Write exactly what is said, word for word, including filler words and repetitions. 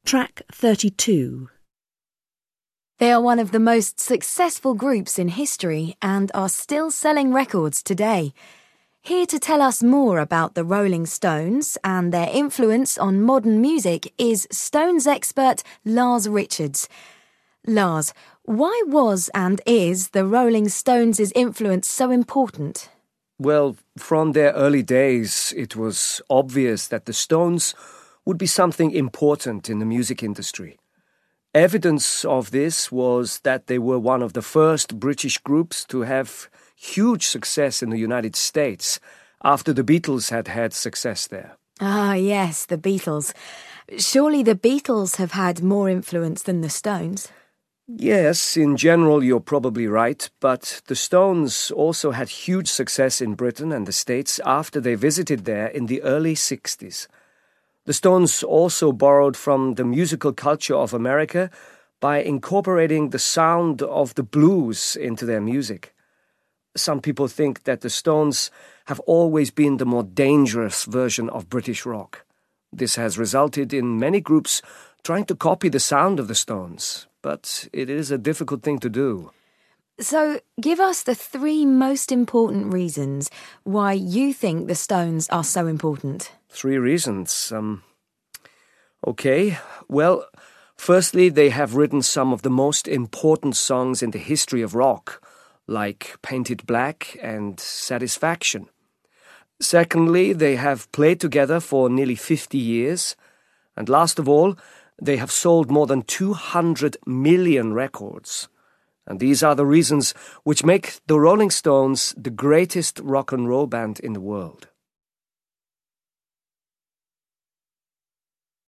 Track thirty-two. They are one of the most successful groups in history and are still selling records today. Here to tell us more about the Rolling Stones and their influence on modern music is Stones expert Lars Richards. Lars, why was and is the Rolling Stones' influence so important? Well, from their early days, it was obvious that the Stones would be something important in the music industry. Evidence of this was that they were one of the first British groups to have huge success in the United States after the Beatles had had success there. Ah, yes, the Beatles. Surely the Beatles have had more influence than the Stones? Yes, in general you're probably right, but the Stones also had huge success in Britain and the States after they visited there in the early sixties. The Stones also borrowed from the musical culture of America by incorporating the sound of the blues into their music. Some people think that the Stones have always been the more dangerous version of British rock. This has resulted in many groups trying to copy the sound of the Stones, but it is a difficult thing to do. So, give us the three most important reasons why you think the Stones are so important. Three reasons. Um, okay, well, firstly, they have written some of the most important songs in the history of rock, like Painted Black and Satisfaction. Secondly, they have played together for nearly fifty years. And last of all, they have sold more than two hundred million records. And these are the reasons which make the Rolling Stones the greatest rock and roll band in the world.